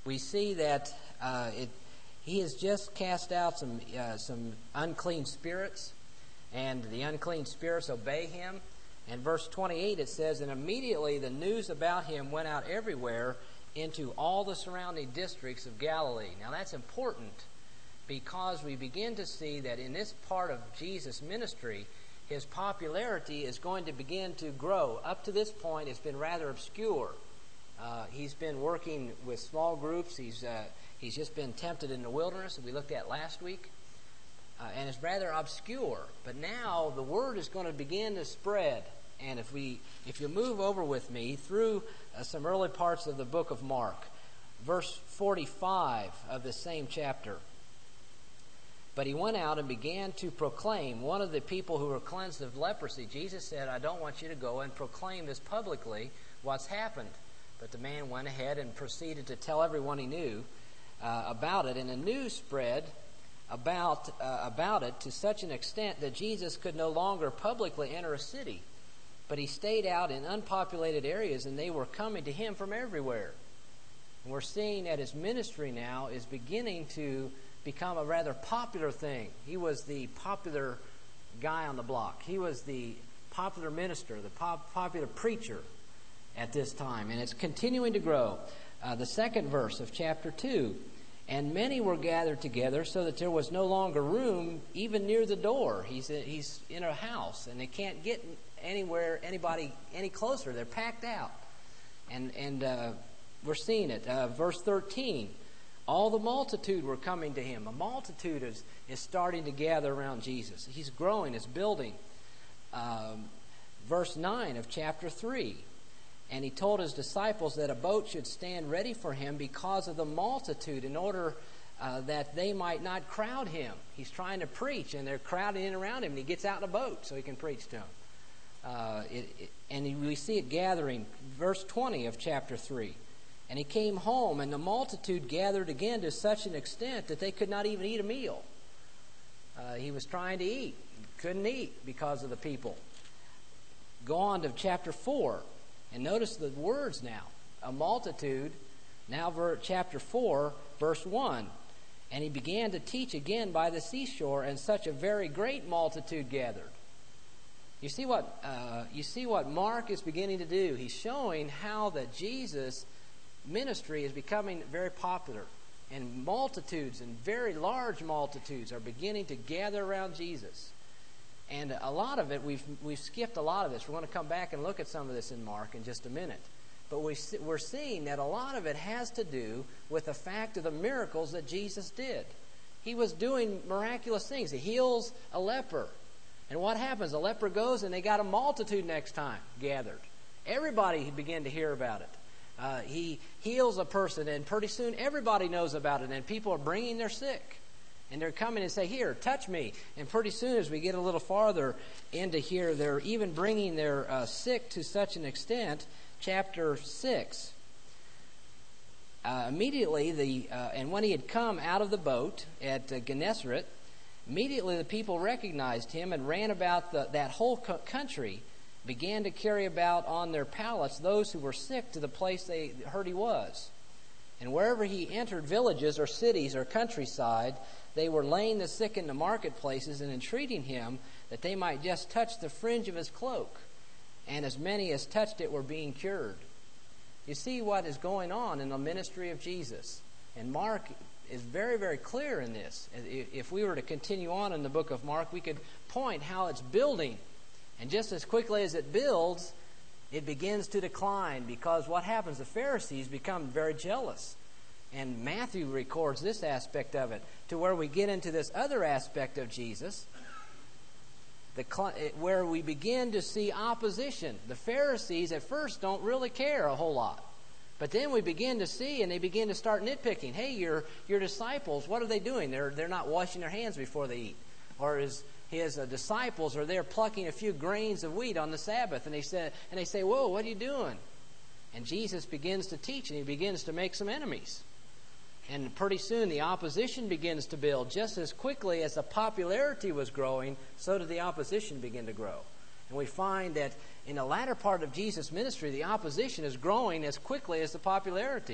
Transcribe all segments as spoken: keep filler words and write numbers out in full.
we see that uh, it, he has just cast out some uh, some unclean spirits, and the unclean spirits obey him. And verse twenty-eight, it says, "And immediately the news about him went out everywhere into all the surrounding districts of Galilee." Now that's important, because we begin to see that in this part of Jesus' ministry, his popularity is going to begin to grow. Up to this point, it's been rather obscure. Uh, he's been working with small groups. He's uh, he's just been tempted in the wilderness that we looked at last week. Uh, and it's rather obscure. But now the word is going to begin to spread. And if we, if you move over with me through uh, some early parts of the book of Mark, verse forty-five of the same chapter. "But he went out and began to proclaim," one of the people who were cleansed of leprosy. Jesus said, "I don't want you to go and proclaim this publicly, what's happened." But the man went ahead and proceeded to tell everyone he knew uh, about it. And the news spread about uh, about it to such an extent that Jesus could no longer publicly enter a city. But he stayed out in unpopulated areas, and they were coming to him from everywhere. And we're seeing that his ministry now is beginning to become a rather popular thing. He was the popular guy on the block. He was the popular minister, the pop- popular preacher at this time. And it's continuing to grow. Uh, the second verse of chapter two. "And many were gathered together so that there was no longer room even near the door." He's in, he's in a house, and they can't get anywhere, anybody any closer. They're packed out. And, and uh, we're seeing it. Uh, verse thirteen. "All the multitude were coming to him." A multitude is, is starting to gather around Jesus. He's growing, it's building. Um, verse nine of chapter three. "And he told his disciples that a boat should stand ready for him because of the multitude, in order uh, that they might not crowd him." He's trying to preach, and they're crowding in around him, and he gets out in a boat so he can preach to them. Uh, it, it, and we see it gathering. Verse twenty of chapter three. "And he came home, and the multitude gathered again to such an extent that they could not even eat a meal." Uh, he was trying to eat. Couldn't eat because of the people. Go on to chapter four. And notice the words now. A multitude. Now ver, chapter four, verse one. "And he began to teach again by the seashore, and such a very great multitude gathered." You see what uh, you see what Mark is beginning to do. He's showing how that Jesus' ministry is becoming very popular, and multitudes and very large multitudes are beginning to gather around Jesus. And a lot of it, we've we've skipped a lot of this. We're going to come back and look at some of this in Mark in just a minute. But we, we're seeing that a lot of it has to do with the fact of the miracles that Jesus did. He was doing miraculous things. He heals a leper. And what happens? A leper goes, and they got a multitude next time gathered. Everybody began to hear about it. Uh, he heals a person, and pretty soon everybody knows about it, and people are bringing their sick. And they're coming and say, "Here, touch me." And pretty soon, as we get a little farther into here, they're even bringing their uh, sick to such an extent. Chapter six. Uh, immediately, the uh, and when he had come out of the boat at uh, Gennesaret, immediately the people recognized him and ran about the, that whole co- country, began to carry about on their pallets those who were sick to the place they heard he was. And wherever he entered villages or cities or countryside, they were laying the sick in the marketplaces and entreating him that they might just touch the fringe of his cloak. And as many as touched it were being cured. You see what is going on in the ministry of Jesus. And Mark is very, very clear in this. If we were to continue on in the book of Mark, we could point how it's building. And just as quickly as it builds, it begins to decline, because what happens? The Pharisees become very jealous. And Matthew records this aspect of it, to where we get into this other aspect of Jesus, the where we begin to see opposition. The Pharisees at first don't really care a whole lot. But then we begin to see, and they begin to start nitpicking. Hey, your your disciples, what are they doing? They're they're not washing their hands before they eat. Or his his uh, disciples are there plucking a few grains of wheat on the Sabbath, and they say and they say, "Whoa, what are you doing?" And Jesus begins to teach, and he begins to make some enemies. And pretty soon the opposition begins to build. Just as quickly as the popularity was growing, so did the opposition begin to grow. And we find that in the latter part of Jesus' ministry, the opposition is growing as quickly as the popularity.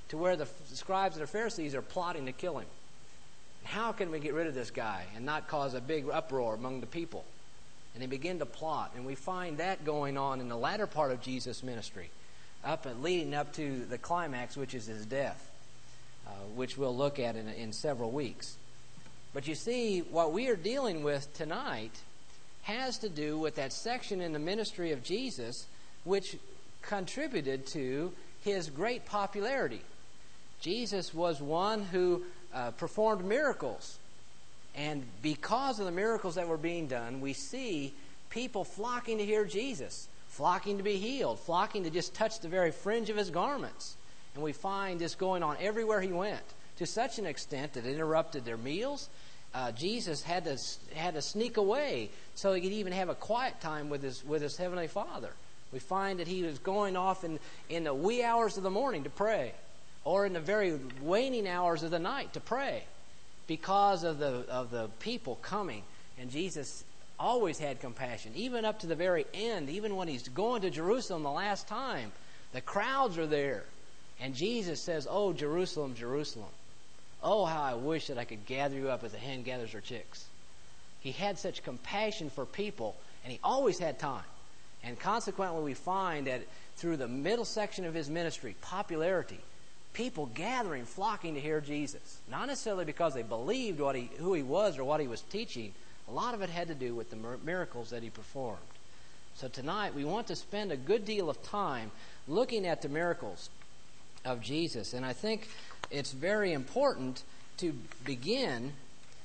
to where the scribes and the Pharisees are plotting to kill him. How can we get rid of this guy and not cause a big uproar among the people? And they begin to plot, and we find that going on in the latter part of Jesus' ministry, up and leading up to the climax, which is his death, uh, which we'll look at in, in several weeks. But you see, what we are dealing with tonight has to do with that section in the ministry of Jesus which contributed to his great popularity. Jesus was one who uh, performed miracles. And because of the miracles that were being done, we see people flocking to hear Jesus, flocking to be healed, flocking to just touch the very fringe of his garments. And we find this going on everywhere he went, to such an extent that it interrupted their meals. Uh, Jesus had to had to sneak away so he could even have a quiet time with his with his heavenly Father. We find that he was going off in, in the wee hours of the morning to pray, or in the very waning hours of the night to pray, because of the of the people coming. And Jesus always had compassion, even up to the very end. Even when he's going to Jerusalem the last time, the crowds are there, and Jesus says, "Oh, Jerusalem, Jerusalem, oh, how I wish that I could gather you up as a hen gathers her chicks." He had such compassion for people, and he always had time. And consequently, we find that through the middle section of his ministry, popularity, people gathering, flocking to hear Jesus. Not necessarily because they believed what he, who he was or what he was teaching. A lot of it had to do with the miracles that he performed. So tonight, we want to spend a good deal of time looking at the miracles of Jesus. And I think it's very important to begin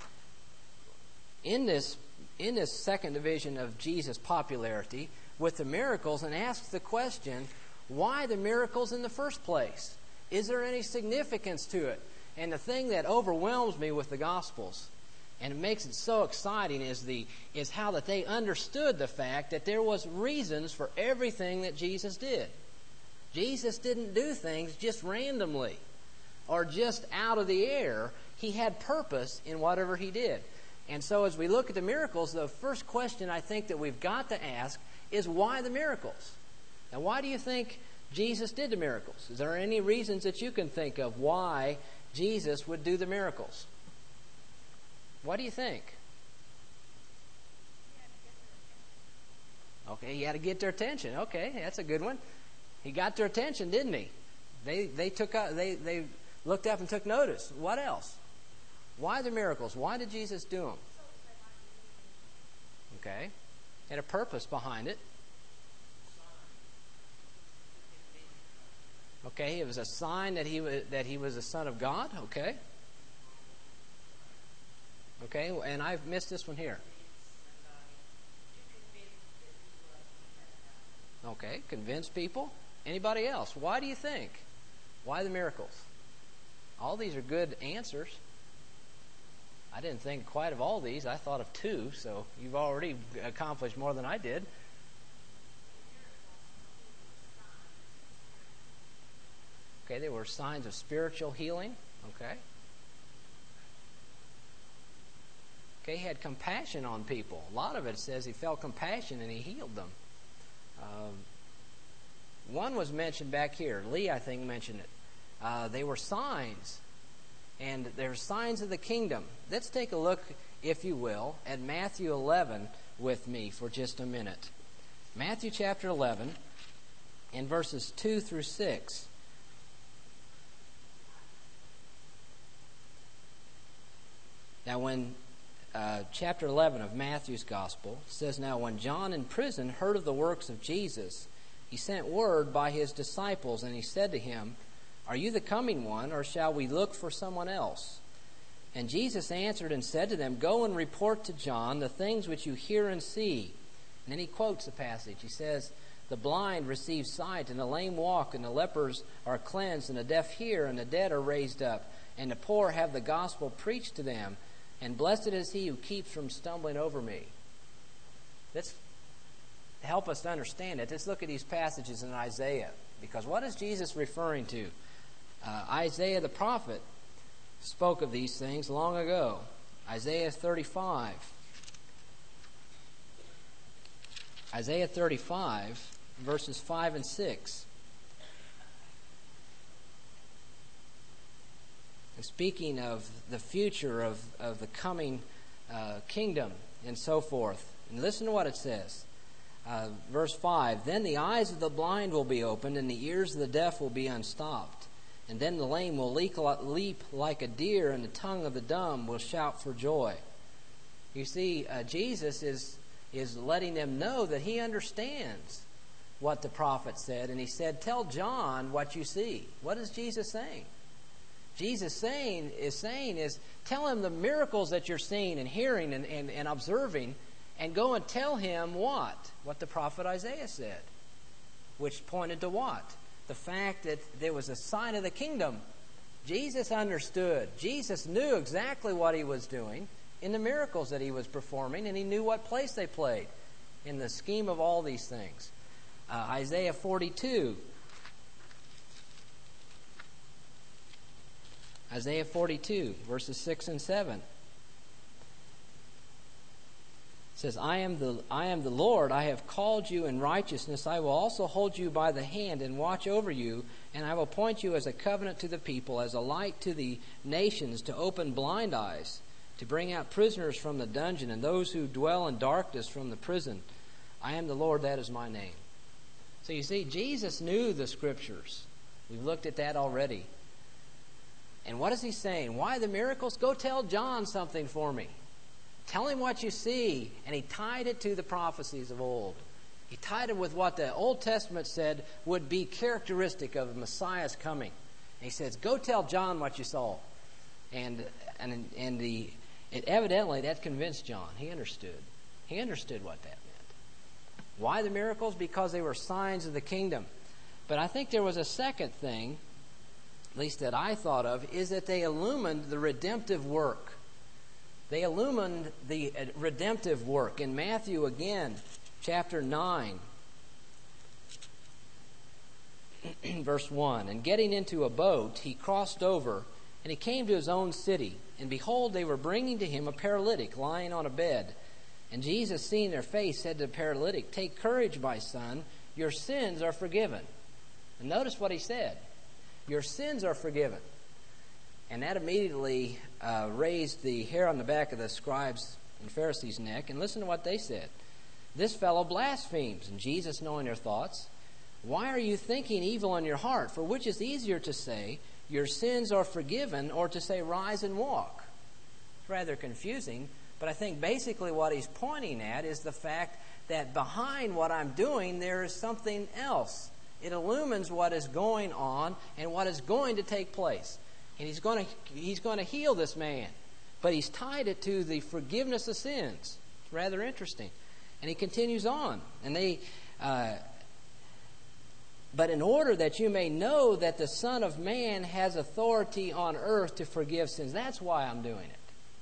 in this in this second division of Jesus' popularity with the miracles, and ask the question, why the miracles in the first place? Is there any significance to it? And the thing that overwhelms me with the Gospels, and it makes it so exciting, is the is how that they understood the fact that there was reasons for everything that Jesus did. Jesus didn't do things just randomly or just out of the air. He had purpose in whatever he did. And so as we look at the miracles, the first question I think that we've got to ask is, why the miracles? Now, why do you think Jesus did the miracles? Is there any reasons that you can think of why Jesus would do the miracles? What do you think? Okay, he had to get their attention. Okay, that's a good one. He got their attention, didn't he? They they took uh, they they looked up and took notice. What else? Why the miracles? Why did Jesus do them? Okay, had a purpose behind it. Okay, it was a sign that he was that he was the Son of God. Okay. Okay, and I've missed this one here. Okay, convince people. Anybody else? Why do you think? Why the miracles? All these are good answers. I didn't think quite of all these. I thought of two, so you've already accomplished more than I did. Okay, they were signs of spiritual healing. Okay. Okay, he had compassion on people. A lot of it says he felt compassion and he healed them. Um, one was mentioned back here. Lee, I think, mentioned it. Uh, they were signs. And they're signs of the kingdom. Let's take a look, if you will, at Matthew eleven with me for just a minute. Matthew chapter eleven, in verses two through six. Now, when uh, chapter eleven of Matthew's Gospel says, "Now when John in prison heard of the works of Jesus, he sent word by his disciples, and he said to him, 'Are you the coming one, or shall we look for someone else?' And Jesus answered and said to them, 'Go and report to John the things which you hear and see.'" And then he quotes the passage. He says, "The blind receive sight, and the lame walk, and the lepers are cleansed, and the deaf hear, and the dead are raised up, and the poor have the gospel preached to them. And blessed is he who keeps from stumbling over me." Let's help us to understand it. Let's look at these passages in Isaiah. Because what is Jesus referring to? Uh, Isaiah the prophet spoke of these things long ago. Isaiah thirty-five. Isaiah thirty-five, verses five and six. speaking of the future of, of the coming uh, kingdom and so forth. And listen to what it says. Uh, verse five, then the eyes of the blind will be opened, and the ears of the deaf will be unstopped. And then the lame will leap like a deer, and the tongue of the dumb will shout for joy. You see, uh, Jesus is, is letting them know that he understands what the prophet said. And he said, tell John what you see. What is Jesus saying? Jesus saying is saying is, tell him the miracles that you're seeing and hearing and, and, and observing, and go and tell him what? What the prophet Isaiah said. Which pointed to what? The fact that there was a sign of the kingdom. Jesus understood. Jesus knew exactly what he was doing in the miracles that he was performing, and he knew what place they played in the scheme of all these things. Uh, Isaiah forty-two. Isaiah forty-two, verses six and seven. It says, I am the I am the Lord, I have called you in righteousness. I will also hold you by the hand and watch over you, and I will appoint you as a covenant to the people, as a light to the nations, to open blind eyes, to bring out prisoners from the dungeon, and those who dwell in darkness from the prison. I am the Lord, that is my name. So you see, Jesus knew the Scriptures. We've looked at that already. And what is he saying? Why the miracles? Go tell John something for me. Tell him what you see. And he tied it to the prophecies of old. He tied it with what the Old Testament said would be characteristic of Messiah's coming. And he says, go tell John what you saw. And and and the it evidently that convinced John. He understood. He understood what that meant. Why the miracles? Because they were signs of the kingdom. But I think there was a second thing, at least that I thought of, is that they illumined the redemptive work. They illumined the redemptive work. In Matthew again, chapter nine, verse one, and getting into a boat, he crossed over, and he came to his own city. And behold, they were bringing to him a paralytic lying on a bed. And Jesus, seeing their face, said to the paralytic, take courage, my son, your sins are forgiven. And notice what he said. Your sins are forgiven. And that immediately uh, raised the hair on the back of the scribes and Pharisees' neck. And listen to what they said. This fellow blasphemes. And Jesus, knowing their thoughts, why are you thinking evil in your heart? For which is easier to say, your sins are forgiven, or to say, rise and walk? It's rather confusing, but I think basically what he's pointing at is the fact that behind what I'm doing, there is something else. It illumines what is going on and what is going to take place. And he's going to he's going to heal this man. But he's tied it to the forgiveness of sins. It's rather interesting. And he continues on. And they, uh, but in order that you may know that the Son of Man has authority on earth to forgive sins. That's why I'm doing it.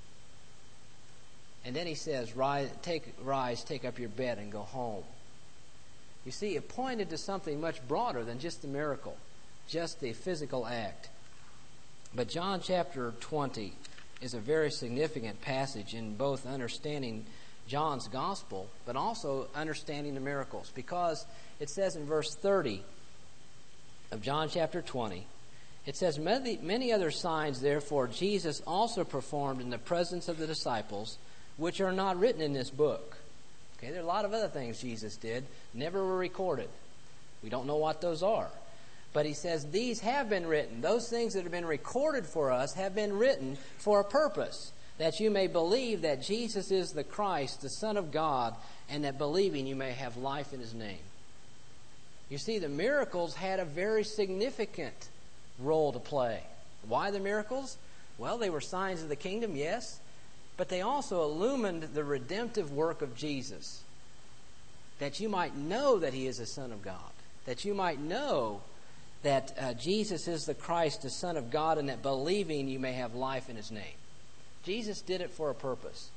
And then he says, rise, take, rise, take up your bed and go home. You see, it pointed to something much broader than just the miracle, just the physical act. But John chapter twenty is a very significant passage in both understanding John's gospel, but also understanding the miracles. Because it says in verse thirty of John chapter twenty, it says, many, many other signs, therefore, Jesus also performed in the presence of the disciples, which are not written in this book. Okay, there are a lot of other things Jesus did, never were recorded. We don't know what those are. But he says these have been written. Those things that have been recorded for us have been written for a purpose, that you may believe that Jesus is the Christ, the Son of God, and that believing you may have life in his name. You see, the miracles had a very significant role to play. Why the miracles? Well, they were signs of the kingdom, yes, but they also illumined the redemptive work of Jesus, that you might know that he is the Son of God, that you might know that uh, Jesus is the Christ, the Son of God, and that believing you may have life in his name. Jesus did it for a purpose.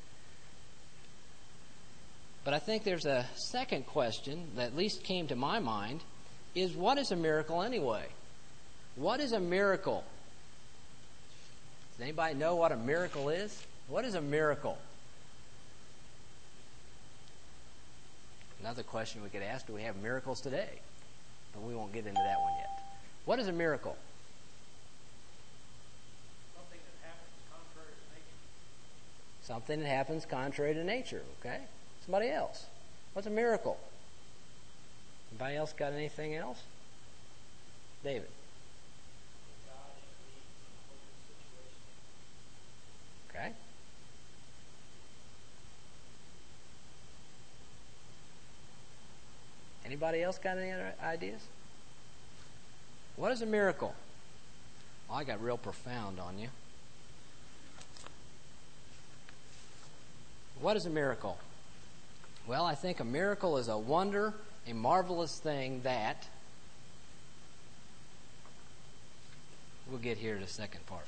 But I think there's a second question that at least came to my mind, is what is a miracle anyway? What is a miracle? Does anybody know what a miracle is? What is a miracle? Another question we could ask, do we have miracles today? But we won't get into that one yet. What is a miracle? Something Something that happens contrary to nature, okay? Somebody else. What's a miracle? Anybody else got anything else? David. Okay. Anybody else got any other ideas? What is a miracle? Well, I got real profound on you. What is a miracle? Well, I think a miracle is a wonder, a marvelous thing that, we'll get here to the second part,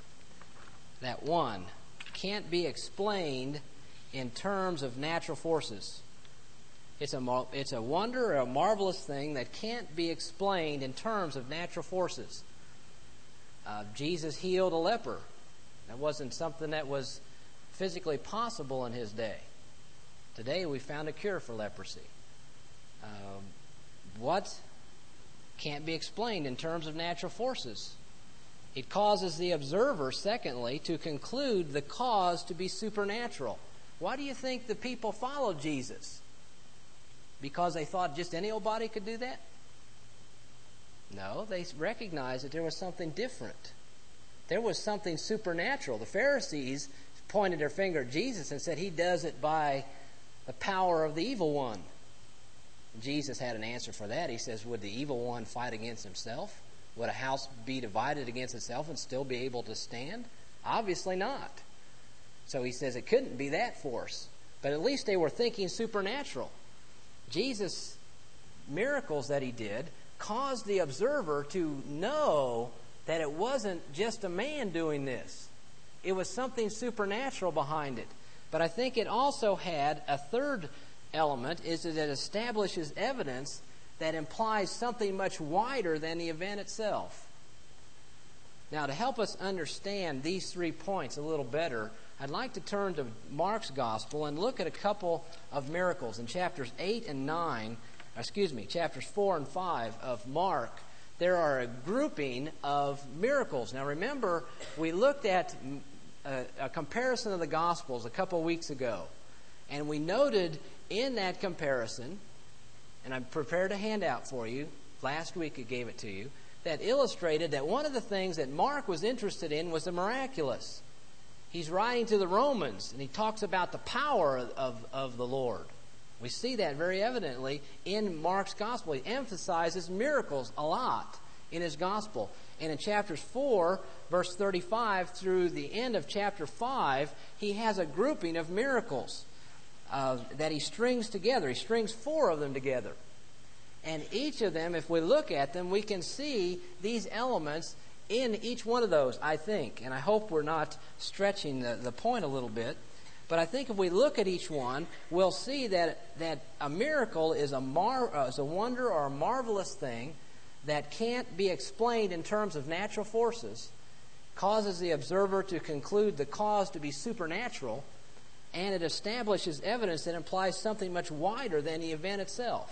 that one, can't be explained in terms of natural forces. It's a, it's a wonder or a marvelous thing that can't be explained in terms of natural forces. Uh, Jesus healed a leper. That wasn't something that was physically possible in his day. Today we found a cure for leprosy. Um, what can't be explained in terms of natural forces? It causes the observer, secondly, to conclude the cause to be supernatural. Why do you think the people followed Jesus? Because they thought just any old body could do that? No, they recognized that there was something different. There was something supernatural. The Pharisees pointed their finger at Jesus and said he does it by the power of the evil one. Jesus had an answer for that. He says, would the evil one fight against himself? Would a house be divided against itself and still be able to stand? Obviously not. So he says it couldn't be that force. But at least they were thinking supernatural. Jesus' miracles that he did caused the observer to know that it wasn't just a man doing this. It was something supernatural behind it. But I think it also had a third element, is that it establishes evidence that implies something much wider than the event itself. Now, to help us understand these three points a little better, I'd like to turn to Mark's Gospel and look at a couple of miracles in chapters eight and nine, excuse me, chapters four and five of Mark. There are a grouping of miracles. Now, remember, we looked at a, a comparison of the Gospels a couple of weeks ago, and we noted in that comparison, and I prepared a handout for you, last week I gave it to you, that illustrated that one of the things that Mark was interested in was the miraculous. He's writing to the Romans, and he talks about the power of, of the Lord. We see that very evidently in Mark's Gospel. He emphasizes miracles a lot in his Gospel. And in chapters four, verse thirty-five, through the end of chapter five, he has a grouping of miracles uh, that he strings together. He strings four of them together. And each of them, if we look at them, we can see these elements in each one of those, I think. And I hope we're not stretching the, the point a little bit. But I think if we look at each one, we'll see that, that a miracle is a, mar, uh, is a wonder or a marvelous thing that can't be explained in terms of natural forces, causes the observer to conclude the cause to be supernatural, and it establishes evidence that implies something much wider than the event itself.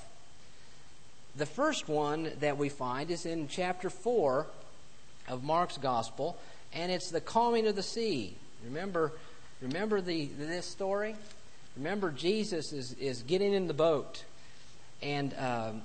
The first one that we find is in chapter four of Mark's Gospel, and it's the calming of the sea. Remember, remember the this story? Remember, Jesus is, is getting in the boat, and um,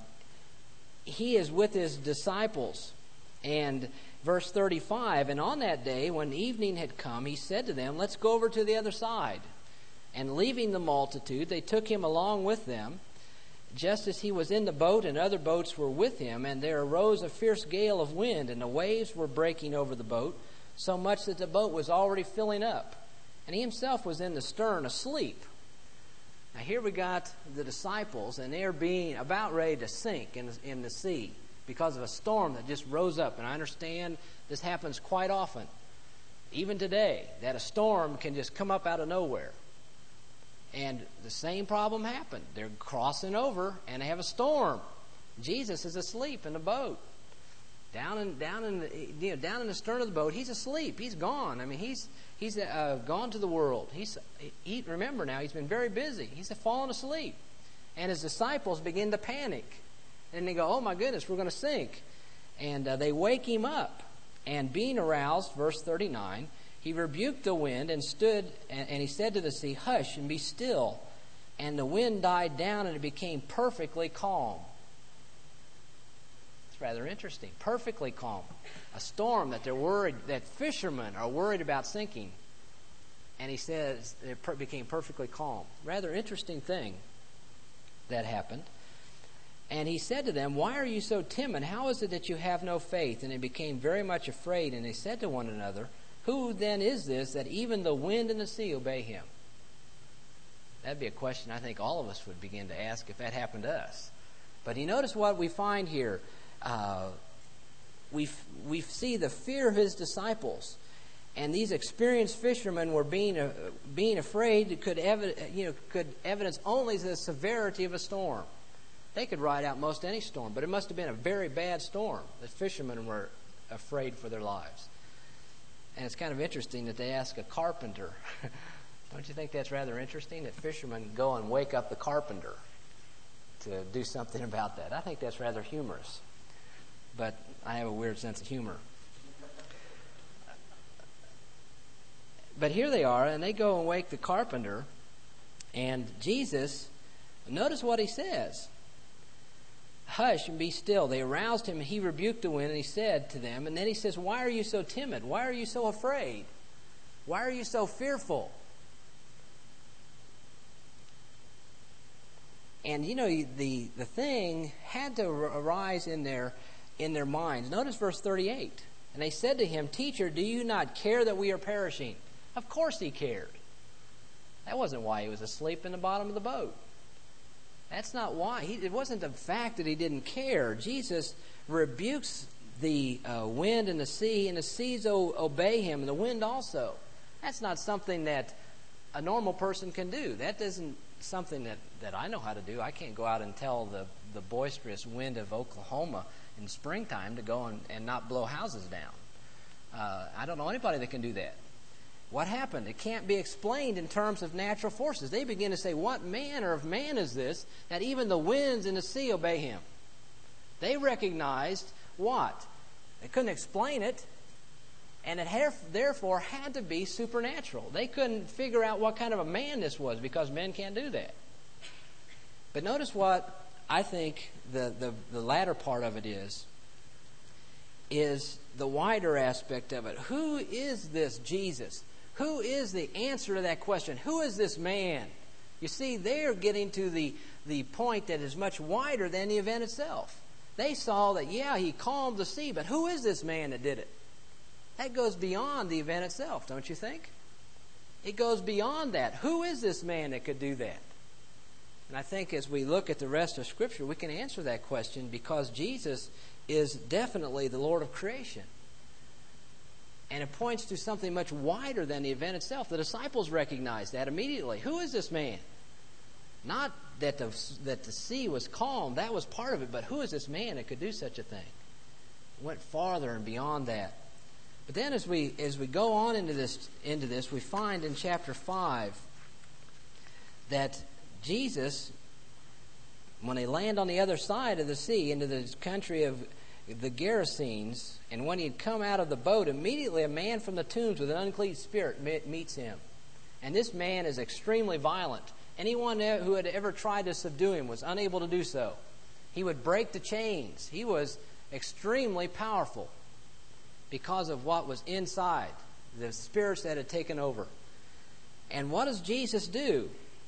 he is with his disciples. And verse thirty-five, and on that day, when evening had come, he said to them, let's go over to the other side. And leaving the multitude, they took him along with them, just as he was in the boat, and other boats were with him, and there arose a fierce gale of wind, and the waves were breaking over the boat, so much that the boat was already filling up. And he himself was in the stern, asleep. Now here we got the disciples, and they're being about ready to sink in the, in the sea because of a storm that just rose up. And I understand this happens quite often, even today, that a storm can just come up out of nowhere. And the same problem happened. They're crossing over, and they have a storm. Jesus is asleep in the boat, down in down in the, you know down in the stern of the boat. He's asleep. He's gone. I mean, he's he's uh, gone to the world. He's he, remember now. He's been very busy. He's fallen asleep, and his disciples begin to panic, and they go, "Oh my goodness, we're going to sink!" And uh, they wake him up, and being aroused, verse thirty-nine, he rebuked the wind and stood, and, and he said to the sea, "Hush, and be still." And the wind died down, and it became perfectly calm. It's rather interesting. Perfectly calm. A storm that they're worried, that fishermen are worried about sinking. And he says it per- became perfectly calm. Rather interesting thing that happened. And he said to them, "Why are you so timid? How is it that you have no faith?" And they became very much afraid, and they said to one another, "Who then is this that even the wind and the sea obey him?" That'd be a question I think all of us would begin to ask if that happened to us. But you notice what we find here. Uh, we we see the fear of his disciples. And these experienced fishermen were being uh, being afraid. Could evi- you know could evidence only the severity of a storm. They could ride out most any storm, but it must have been a very bad storm. The fishermen were afraid for their lives. And it's kind of interesting that they ask a carpenter. Don't you think that's rather interesting that fishermen go and wake up the carpenter to do something about that? I think that's rather humorous. But I have a weird sense of humor. But here they are, and they go and wake the carpenter, and Jesus, notice what he says. "Hush and be still." They aroused him, and he rebuked the wind, and he said to them, and then he says, "Why are you so timid? Why are you so afraid? Why are you so fearful?" And you know, the, the thing had to arise in their, in their minds. Notice verse thirty-eight. "And they said to him, 'Teacher, do you not care that we are perishing?'" Of course he cared. That wasn't why he was asleep in the bottom of the boat. That's not why. He, it wasn't the fact that he didn't care. Jesus rebukes the uh, wind and the sea, and the seas o- obey him, and the wind also. That's not something that a normal person can do. That isn't something that, that I know how to do. I can't go out and tell the, the boisterous wind of Oklahoma in springtime to go and, and not blow houses down. Uh, I don't know anybody that can do that. What happened? It can't be explained in terms of natural forces. They begin to say, "What manner of man is this that even the winds and the sea obey him?" They recognized what? They couldn't explain it, and it have, therefore had to be supernatural. They couldn't figure out what kind of a man this was because men can't do that. But notice what I think the, the, the latter part of it is, is the wider aspect of it. Who is this Jesus? Who is the answer to that question? Who is this man? You see, they're getting to the, the point that is much wider than the event itself. They saw that, yeah, he calmed the sea, but who is this man that did it? That goes beyond the event itself, don't you think? It goes beyond that. Who is this man that could do that? And I think as we look at the rest of Scripture, we can answer that question because Jesus is definitely the Lord of creation. And it points to something much wider than the event itself. The disciples recognized that immediately. Who is this man? Not that the, that the sea was calm. That was part of it. But who is this man that could do such a thing? It went farther and beyond that. But then as we as we go on into this into this, we find in chapter five that Jesus, when they land on the other side of the sea, into the country of the Gerasenes, and when he had come out of the boat, immediately a man from the tombs with an unclean spirit meets him. And this man is extremely violent. Anyone who had ever tried to subdue him was unable to do so. He would break the chains. He was extremely powerful because of what was inside, the spirits that had taken over. And what does Jesus do?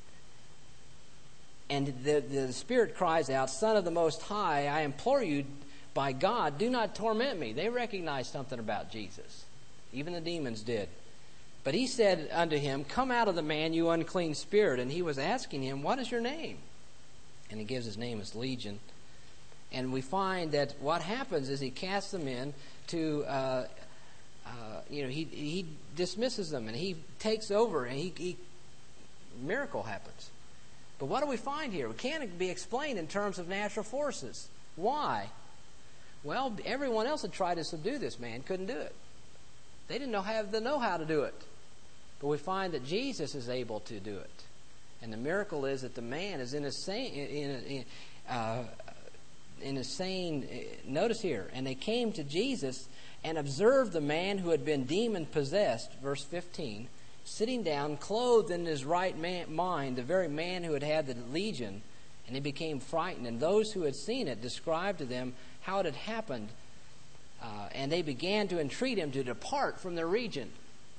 And the, the spirit cries out, "Son of the Most High, I implore you, by God, do not torment me." They recognized something about Jesus. Even the demons did. But he said unto him, "Come out of the man, you unclean spirit." And he was asking him, "What is your name?" And he gives his name as Legion. And we find that what happens is he casts them in to, uh, uh, you know, he he dismisses them and he takes over and he, he miracle happens. But what do we find here? It can't be explained in terms of natural forces. Why? Well, everyone else had tried to subdue this man, couldn't do it. They didn't know have the know-how to do it. But we find that Jesus is able to do it. And the miracle is that the man is in a same, in, in, uh, in a saying, notice here, and they came to Jesus and observed the man who had been demon-possessed, verse fifteen, sitting down, clothed in his right man, mind, the very man who had had the legion, and he became frightened. And those who had seen it described to them how it had happened, uh, and they began to entreat him to depart from their region.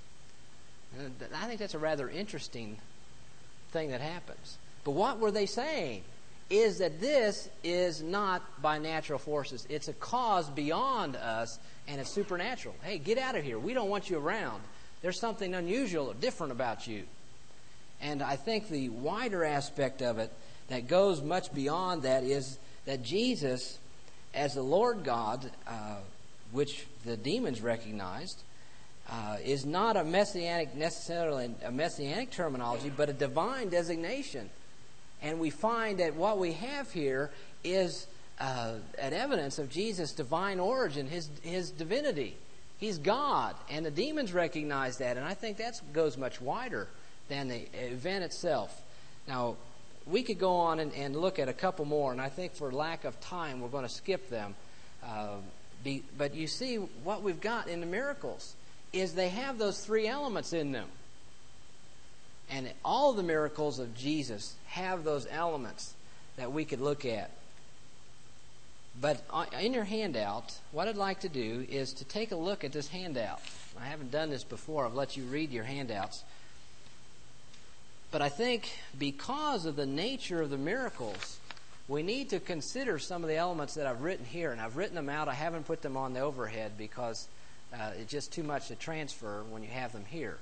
And I think that's a rather interesting thing that happens. But what were they saying? Is that this is not by natural forces. It's a cause beyond us, and it's supernatural. Hey, get out of here. We don't want you around. There's something unusual or different about you. And I think the wider aspect of it that goes much beyond that is that Jesus, as the Lord God, uh, which the demons recognized, uh, is not a messianic, necessarily a messianic terminology, but a divine designation. And we find that what we have here is uh, an evidence of Jesus' divine origin, his his divinity. He's God, and the demons recognize that. And I think that goes much wider than the event itself. Now, we could go on and, and look at a couple more, and I think for lack of time, we're going to skip them. Uh, be, but you see, what we've got in the miracles is they have those three elements in them. And all the miracles of Jesus have those elements that we could look at. But in your handout, what I'd like to do is to take a look at this handout. I haven't done this before. I've let you read your handouts. But I think because of the nature of the miracles, we need to consider some of the elements that I've written here. And I've written them out. I haven't put them on the overhead because uh, it's just too much to transfer when you have them here.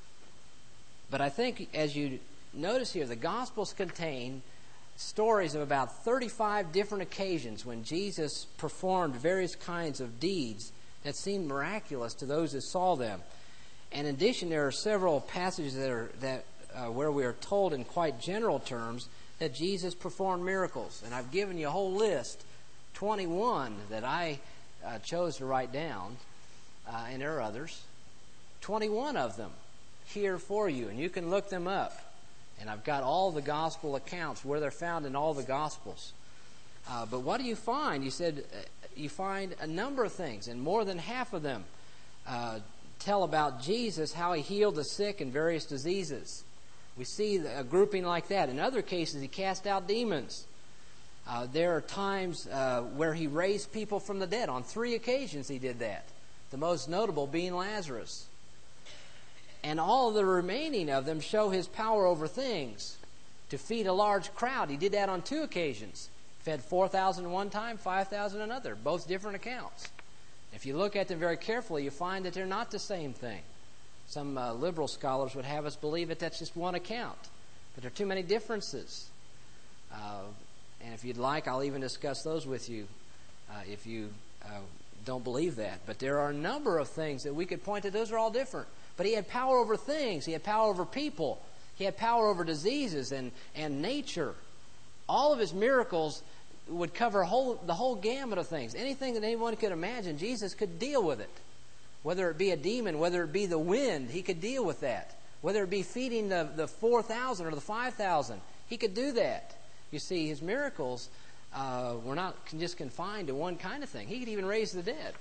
But I think, as you notice here, the Gospels contain stories of about thirty-five different occasions when Jesus performed various kinds of deeds that seemed miraculous to those who saw them. And in addition, there are several passages that are that uh, where we are told in quite general terms that Jesus performed miracles. And I've given you a whole list, twenty-one, that I uh, chose to write down, uh, and there are others. twenty-one of them here for you, and you can look them up. And I've got all the gospel accounts where they're found in all the gospels. Uh, but what do you find? You said uh, you find a number of things, and more than half of them uh, tell about Jesus, how he healed the sick and various diseases. We see a grouping like that. In other cases, he cast out demons. Uh, there are times uh, where he raised people from the dead. On three occasions he did that. The most notable being Lazarus. And all of the remaining of them show his power over things. To feed a large crowd, he did that on two occasions. Fed four thousand one time, five thousand another. Both different accounts. If you look at them very carefully, you find that they're not the same thing. Some uh, liberal scholars would have us believe that that's just one account. But there are too many differences. Uh, and if you'd like, I'll even discuss those with you uh, if you uh, don't believe that. But there are a number of things that we could point to. Those are all different. But he had power over things. He had power over people. He had power over diseases and, and nature. All of his miracles would cover whole, the whole gamut of things. Anything that anyone could imagine, Jesus could deal with it. Whether it be a demon, whether it be the wind, he could deal with that. Whether it be feeding the, the four thousand or the five thousand, he could do that. You see, his miracles uh, were not just confined to one kind of thing. He could even raise the dead.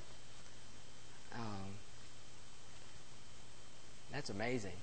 Um, That's amazing.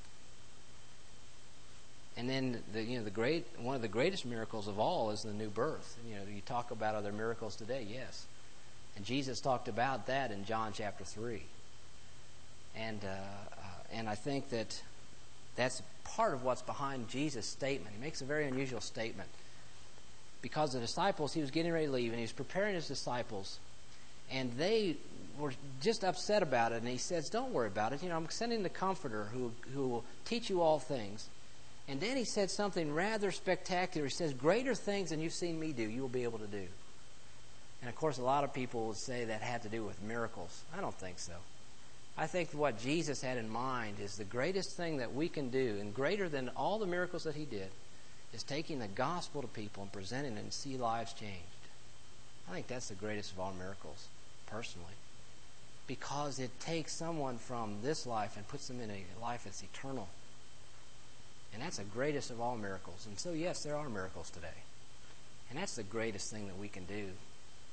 And then the you know the great one of the greatest miracles of all is the new birth. You know, you talk about other miracles today, yes. And Jesus talked about that in John chapter three. And uh, uh, and I think that that's part of what's behind Jesus' statement. He makes a very unusual statement. Because the disciples, he was getting ready to leave, and he was preparing his disciples, and they were just upset about it. And he says, don't worry about it. You know, I'm sending the Comforter who, who will teach you all things. And then he said something rather spectacular. He says, greater things than you've seen me do, you will be able to do. And, of course, a lot of people would say that had to do with miracles. I don't think so. I think what Jesus had in mind is the greatest thing that we can do, and greater than all the miracles that he did, is taking the gospel to people and presenting it and see lives changed. I think that's the greatest of all miracles, personally. Because it takes someone from this life and puts them in a life that's eternal. And that's the greatest of all miracles. And so, yes, there are miracles today. And that's the greatest thing that we can do.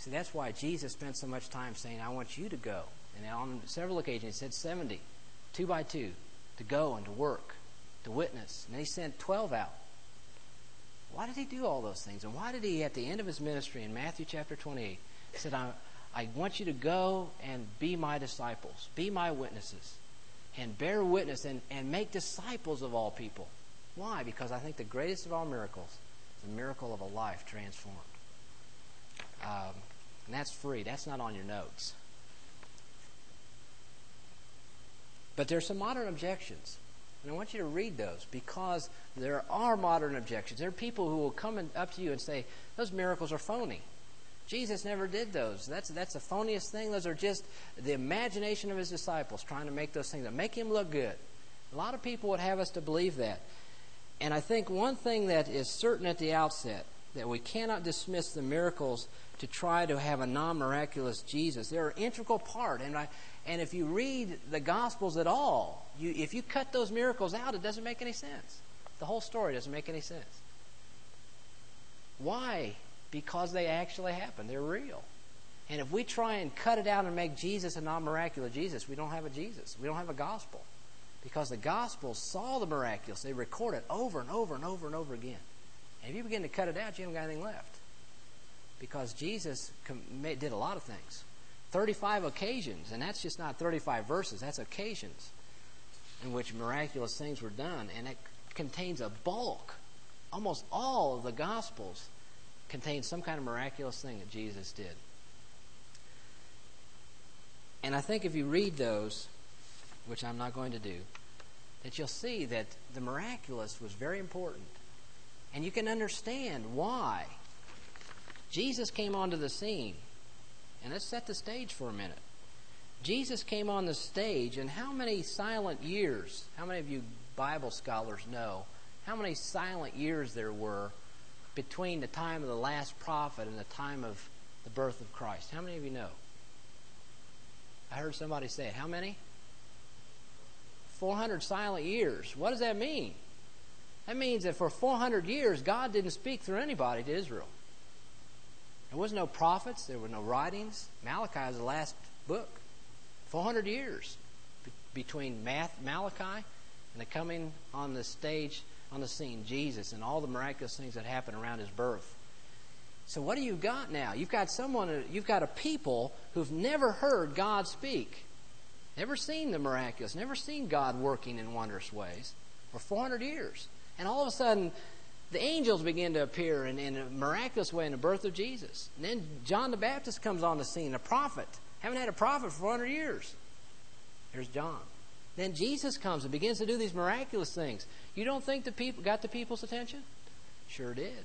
See, that's why Jesus spent so much time saying, I want you to go. And on several occasions, he said seventy, two by two, to go and to work, to witness. And then he sent twelve out. Why did he do all those things? And why did he, at the end of his ministry in Matthew chapter twenty-eight, he said, I, I want you to go and be my disciples, be my witnesses, and bear witness and, and make disciples of all people. Why? Because I think the greatest of all miracles is the miracle of a life transformed. Um, and that's free. That's not on your notes. But there's some modern objections. And I want you to read those, because there are modern objections. There are people who will come in, up to you and say, those miracles are phony. Jesus never did those. That's that's the phoniest thing. Those are just the imagination of his disciples trying to make those things that make him look good. A lot of people would have us to believe that. And I think one thing that is certain at the outset, that we cannot dismiss the miracles to try to have a non-miraculous Jesus. They're an integral part. And I, and if you read the Gospels at all, you, if you cut those miracles out, it doesn't make any sense. The whole story doesn't make any sense. Why? Because they actually happen. They're real. And if we try and cut it out and make Jesus a non-miraculous Jesus, we don't have a Jesus. We don't have a gospel. Because the Gospels saw the miraculous. They record it over and over and over and over again. And if you begin to cut it out, you haven't got anything left. Because Jesus did a lot of things. thirty-five occasions, and that's just not thirty-five verses. That's occasions in which miraculous things were done. And it contains a bulk. Almost all of the Gospels contain some kind of miraculous thing that Jesus did. And I think if you read those, which I'm not going to do, that you'll see that the miraculous was very important. And you can understand why. Jesus came onto the scene. And let's set the stage for a minute. Jesus came on the stage, and how many silent years, how many of you Bible scholars know, how many silent years there were between the time of the last prophet and the time of the birth of Christ? How many of you know? I heard somebody say it. How many? four hundred silent years. What does that mean? That means that for four hundred years, God didn't speak through anybody to Israel. There was no prophets. There were no writings. Malachi is the last book. four hundred years between Malachi and the coming on the stage, on the scene, Jesus, and all the miraculous things that happened around his birth. So what do you got now? You've got someone, you've got a people who've never heard God speak. Never seen the miraculous, never seen God working in wondrous ways for four hundred years. And all of a sudden, the angels begin to appear in, in a miraculous way in the birth of Jesus. And then John the Baptist comes on the scene, a prophet. Haven't had a prophet for four hundred years. Here's John. Then Jesus comes and begins to do these miraculous things. You don't think the people got the people's attention? Sure did.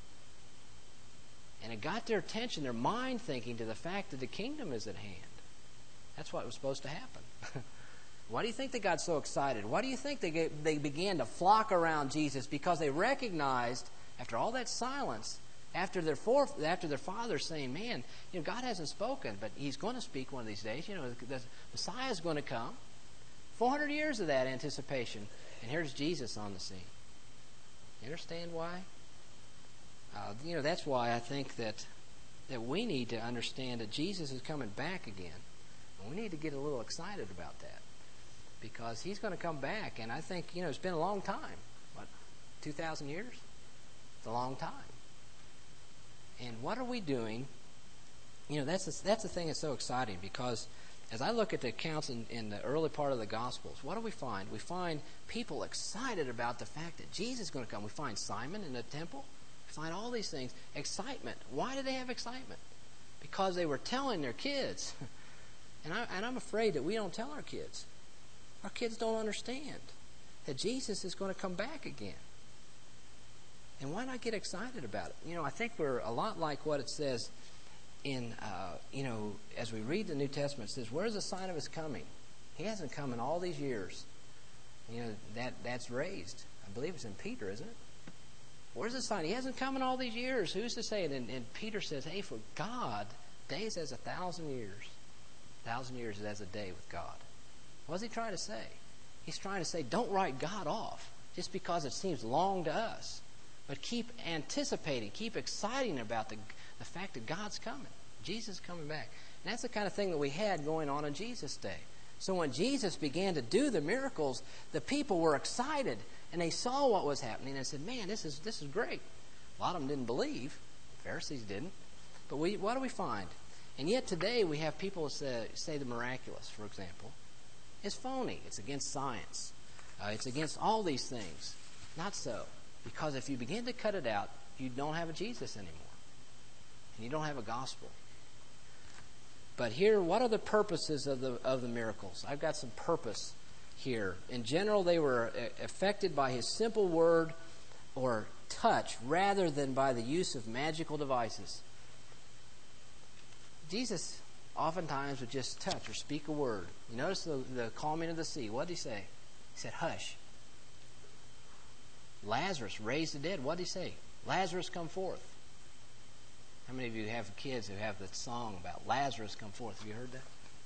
And it got their attention, their mind thinking to the fact that the kingdom is at hand. That's what was supposed to happen. Why do you think they got so excited? Why do you think they get, they began to flock around Jesus? Because they recognized, after all that silence, after their for, after their father saying, "Man, you know, God hasn't spoken, but He's going to speak one of these days. You know, the Messiah is going to come." Four hundred years of that anticipation, and here's Jesus on the scene. You understand why? Uh, you know, that's why I think that that we need to understand that Jesus is coming back again. We need to get a little excited about that, because He's going to come back. And I think, you know, it's been a long time. What, two thousand years? It's a long time. And what are we doing? You know, that's the, that's the thing that's so exciting, because as I look at the accounts in, in the early part of the Gospels, what do we find? We find people excited about the fact that Jesus is going to come. We find Simon in the temple. We find all these things. Excitement. Why did they have excitement? Because they were telling their kids. And, I, and I'm afraid that we don't tell our kids. Our kids don't understand that Jesus is going to come back again. And why not get excited about it? You know, I think we're a lot like what it says in, uh, you know, as we read the New Testament. It says, where's the sign of His coming? He hasn't come in all these years. You know, that that's raised. I believe it's in Peter, isn't it? Where's the sign? He hasn't come in all these years. Who's to say it? And, and Peter says, hey, for God, days as a thousand years. A thousand years is as a day with God. What's he trying to say? He's trying to say, don't write God off just because it seems long to us. But keep anticipating, keep exciting about the, the fact that God's coming. Jesus is coming back. And that's the kind of thing that we had going on in Jesus' day. So when Jesus began to do the miracles, the people were excited, and they saw what was happening and said, man, this is this is great. A lot of them didn't believe. The Pharisees didn't. But we, what do we find? And yet today we have people say, say the miraculous, for example, is phony. It's against science. Uh, it's against all these things. Not so. Because if you begin to cut it out, you don't have a Jesus anymore. And you don't have a gospel. But here, what are the purposes of the of the miracles? I've got some purpose here. In general, they were affected by his simple word or touch rather than by the use of magical devices. Jesus oftentimes would just touch or speak a word. You notice the, the calming of the sea. What did he say? He said, hush. Lazarus raised the dead. What did he say? Lazarus, come forth. How many of you have kids who have that song about Lazarus come forth? Have you heard that?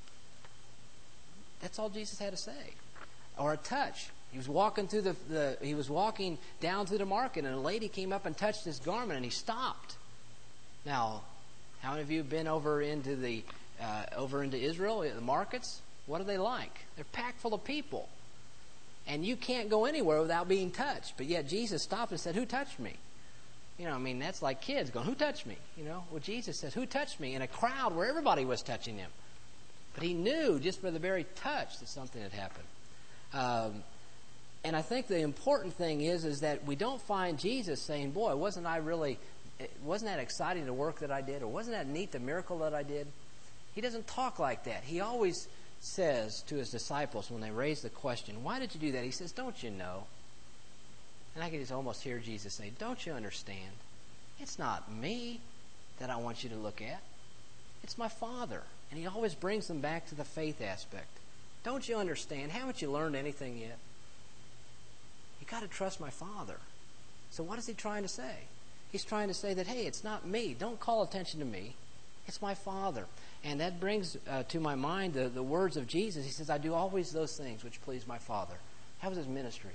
That's all Jesus had to say. Or a touch. He was walking through the, the he was walking down through the market, and a lady came up and touched his garment, and he stopped. Now, how many of you have been over into the uh, over into Israel, the markets? What are they like? They're packed full of people. And you can't go anywhere without being touched. But yet Jesus stopped and said, who touched me? You know, I mean, that's like kids going, who touched me? You know, well, Jesus says, who touched me? In a crowd where everybody was touching him. But he knew just by the very touch that something had happened. Um, and I think the important thing is, is that we don't find Jesus saying, boy, wasn't I really, wasn't that exciting the work that I did? Or wasn't that neat the miracle that I did? He doesn't talk like that. He always says to his disciples when they raise the question, why did you do that? He says, don't you know? And I can just almost hear Jesus say, don't you understand? It's not me that I want you to look at. It's my Father. And he always brings them back to the faith aspect. Don't you understand? Haven't you learned anything yet? You've got to trust my Father. So what is he trying to say? He's trying to say that, hey, it's not me. Don't call attention to me. It's my Father. And that brings uh, to my mind the, the words of Jesus. He says, I do always those things which please my Father. That was his ministry.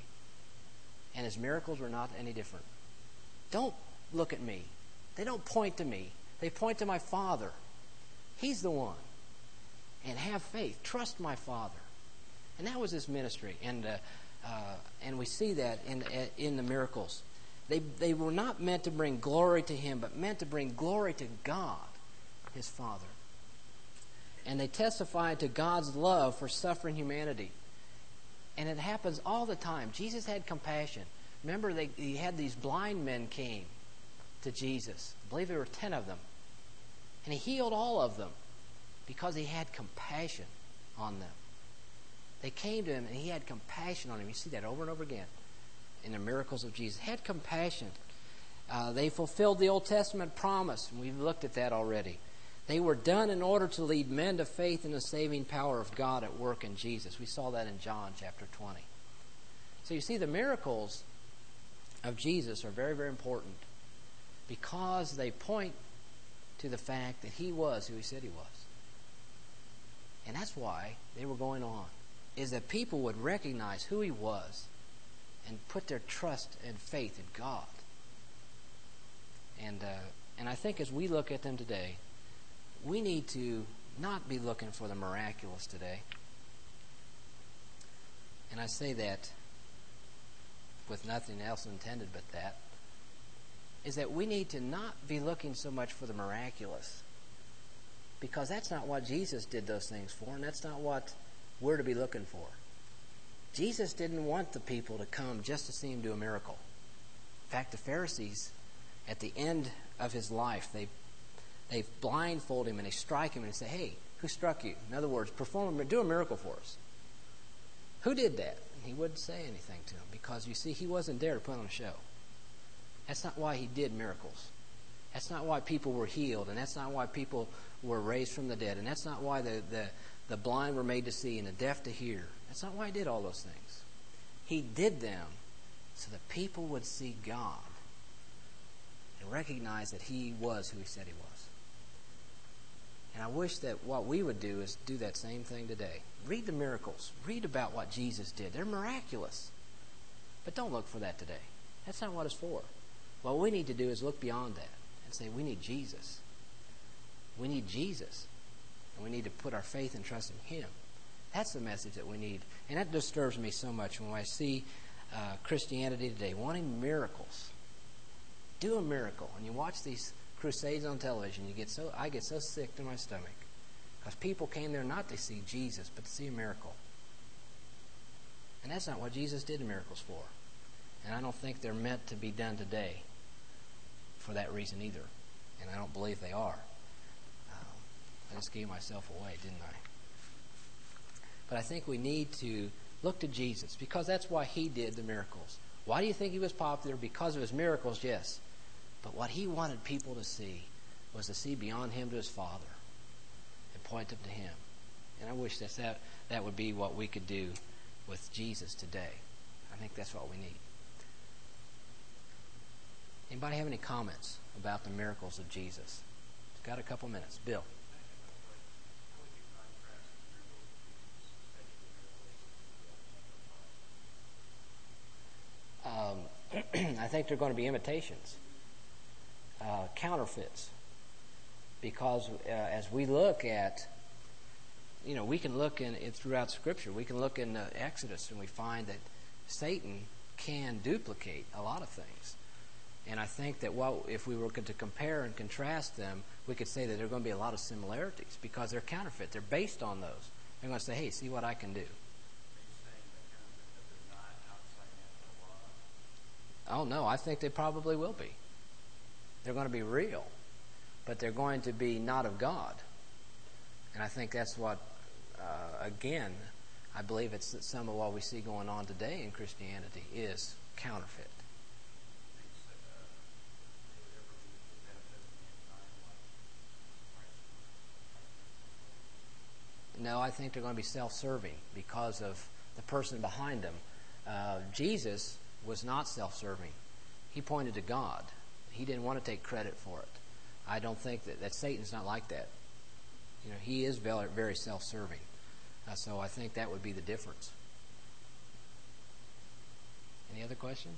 And his miracles were not any different. Don't look at me. They don't point to me. They point to my Father. He's the one. And have faith. Trust my Father. And that was his ministry. And uh, uh, and we see that in in the miracles. They they were not meant to bring glory to him, but meant to bring glory to God, his Father. And they testified to God's love for suffering humanity. And it happens all the time. Jesus had compassion. Remember, they, he had these blind men came to Jesus. I believe there were ten of them. And he healed all of them because he had compassion on them. They came to him and he had compassion on them. You see that over and over again in the miracles of Jesus. Had compassion. Uh, they fulfilled the Old Testament promise. And we've looked at that already. They were done in order to lead men to faith in the saving power of God at work in Jesus. We saw that in John chapter twenty. So you see, the miracles of Jesus are very, very important because they point to the fact that he was who he said he was. And that's why they were going on, is that people would recognize who he was and put their trust and faith in God. And, uh, and I think as we look at them today, we need to not be looking for the miraculous today. And I say that with nothing else intended but that, is that we need to not be looking so much for the miraculous, because that's not what Jesus did those things for, and that's not what we're to be looking for. Jesus didn't want the people to come just to see him do a miracle. In fact, the Pharisees, at the end of his life, they they blindfold him and they strike him and say, hey, who struck you? In other words, perform do a miracle for us. Who did that? And he wouldn't say anything to him because, you see, he wasn't there to put on a show. That's not why he did miracles. That's not why people were healed, and that's not why people were raised from the dead, and that's not why the, the, the blind were made to see and the deaf to hear. That's not why he did all those things. He did them so that people would see God and recognize that he was who he said he was. And I wish that what we would do is do that same thing today. Read the miracles. Read about what Jesus did. They're miraculous. But don't look for that today. That's not what it's for. What we need to do is look beyond that and say we need Jesus. We need Jesus. And we need to put our faith and trust in Him. That's the message that we need. And that disturbs me so much when I see uh, Christianity today wanting miracles. Do a miracle. And you watch these crusades on television, you get so I get so sick to my stomach. Because people came there not to see Jesus, but to see a miracle. And that's not what Jesus did the miracles for. And I don't think they're meant to be done today for that reason either. And I don't believe they are. Um, I just gave myself away, didn't I? But I think we need to look to Jesus, because that's why He did the miracles. Why do you think He was popular? Because of His miracles, yes. But what He wanted people to see was to see beyond Him to His Father and point them to Him. And I wish that that, that would be what we could do with Jesus today. I think that's what we need. Anybody have any comments about the miracles of Jesus? Got a couple minutes. Bill. Um, I think they're going to be imitations, uh, counterfeits. Because uh, as we look at, you know, we can look in, in throughout Scripture, we can look in uh, Exodus and we find that Satan can duplicate a lot of things. And I think that what, if we were to compare and contrast them, we could say that there are going to be a lot of similarities because they're counterfeit. They're based on those. They're going to say, hey, see what I can do. Oh, no, I think they probably will be. They're going to be real, but they're going to be not of God. And I think that's what, uh, again, I believe it's some of what we see going on today in Christianity is counterfeit. No, I think they're going to be self-serving because of the person behind them. Uh, Jesus was not self-serving. He pointed to God. He didn't want to take credit for it. I don't think that, that Satan's not like that. You know, he is very, very self-serving. Uh, so I think that would be the difference. Any other questions?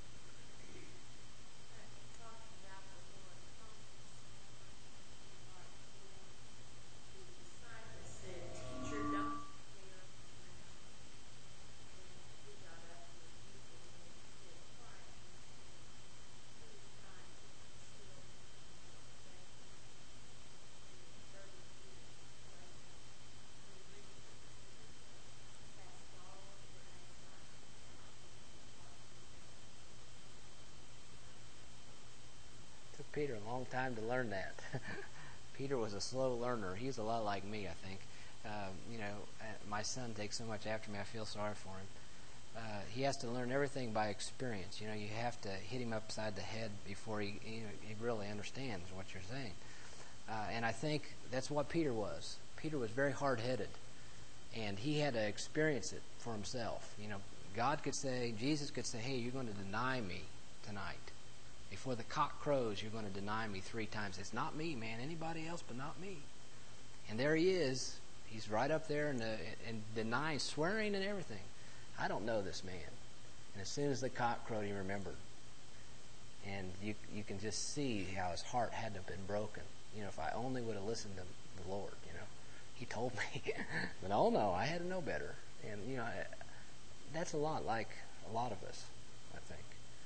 Peter a long time to learn that. Peter was a slow learner. He was a lot like me, I think. Um, you know, my son takes so much after me, I feel sorry for him. Uh, he has to learn everything by experience. You know, you have to hit him upside the head before he, you know, he really understands what you're saying. Uh, and I think that's what Peter was. Peter was very hard-headed, and he had to experience it for himself. You know, God could say, Jesus could say, hey, you're going to deny me tonight. Before the cock crows, you're going to deny me three times. It's not me, man. Anybody else but not me. And there he is. He's right up there and, the, and denying, swearing and everything. I don't know this man. And as soon as the cock crowed, he remembered. And you you can just see how his heart had to have been broken. You know, if I only would have listened to the Lord, you know. He told me. But oh no, I had to know better. And, you know, I, that's a lot like a lot of us, I think.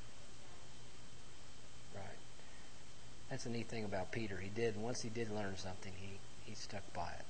Right. That's a neat thing about Peter. He did, once he did learn something, he, he stuck by it.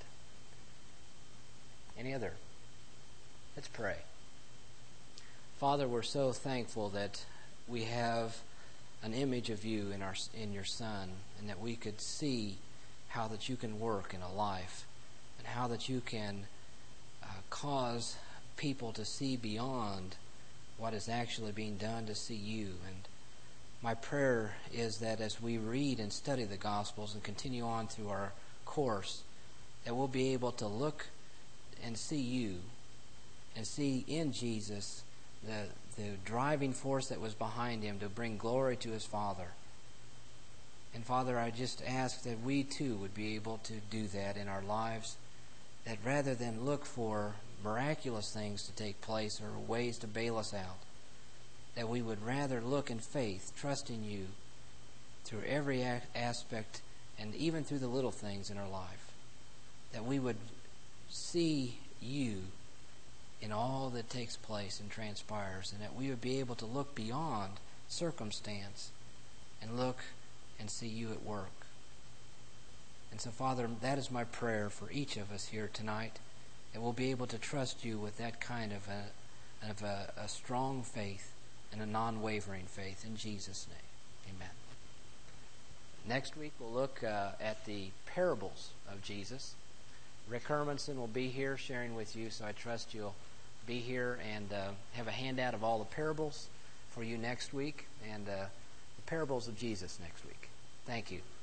Any other? Let's pray. Father, we're so thankful that we have an image of you in our in your Son, and that we could see how that you can work in a life, and how that you can uh, cause people to see beyond what is actually being done to see you. And my prayer is that as we read and study the Gospels and continue on through our course, that we'll be able to look and see you and see in Jesus the, the driving force that was behind him to bring glory to his Father. And Father, I just ask that we too would be able to do that in our lives, that rather than look for miraculous things to take place or ways to bail us out, that we would rather look in faith, trusting you through every aspect and even through the little things in our life, that we would see you in all that takes place and transpires, and that we would be able to look beyond circumstance and look and see you at work. And so, Father, that is my prayer for each of us here tonight, that we'll be able to trust you with that kind of a, of a, a strong faith and a non-wavering faith. In Jesus' name, amen. Next week we'll look uh, at the parables of Jesus. Rick Hermanson will be here sharing with you, so I trust you'll be here and uh, have a handout of all the parables for you next week, and uh, the parables of Jesus next week. Thank you.